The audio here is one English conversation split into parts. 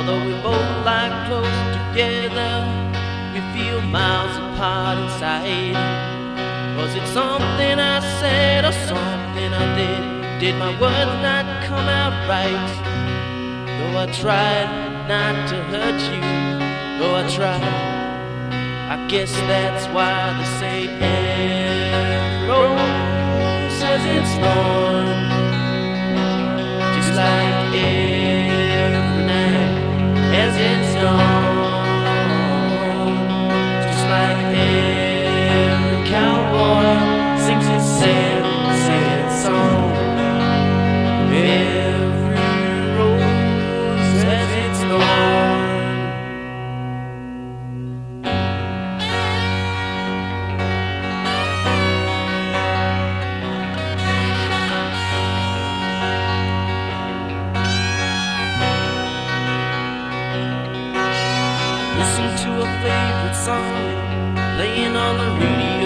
Although we both lie close together, we feel miles apart inside. Was it something I said or something I did? Did my words not come out right? Though I tried not to hurt you, though I tried, I guess that's why they say every rose has its thorn. Just like every night has its dawn. Just like every cowboy sings his sad, sad song. Every rose has its thorn. Listen to a favorite song playing on the radio.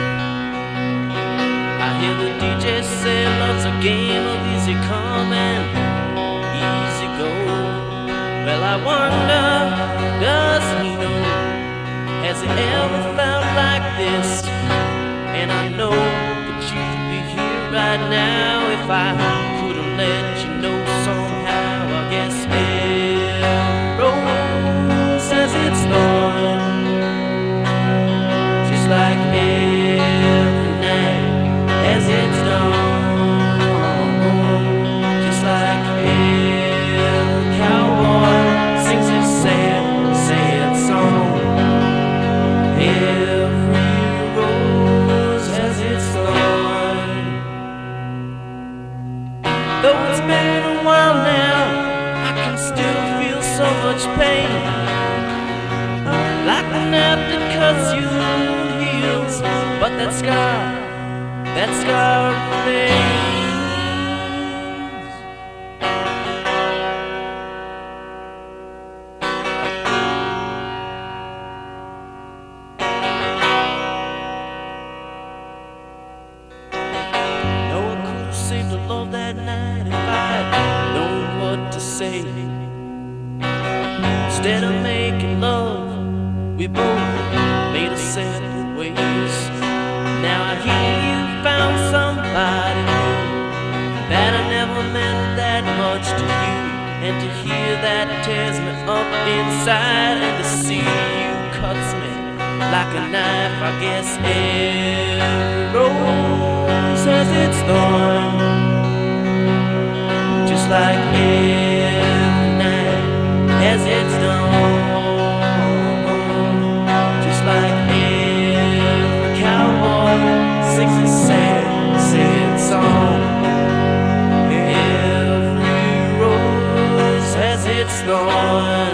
I hear the DJ say love's a game of easy come and easy go. Well, I wonder, does he know? Has he ever felt like this? And I know that you'd be here right now if I could have let you know somehow. I guess every rose has its thorn. Just like every night has its dawn. Just like every cowboy sings his sad, sad song. Every rose has its thorn. Though it's been a while now, I can still feel so much pain. Like the knife that cuts you heals, but that scar remains. No one could have saved the love that night if I'd known what to say. Instead of making love, we both made us separate ways. Now I hear you found somebody new, that I never meant that much to you. And to hear that tears me up inside, and to see you cuts me like a knife. I guess every rose has its thorn. Just like every night has its dawn. Just like every cowboy sings his sad, sad song. Every rose has its thorn.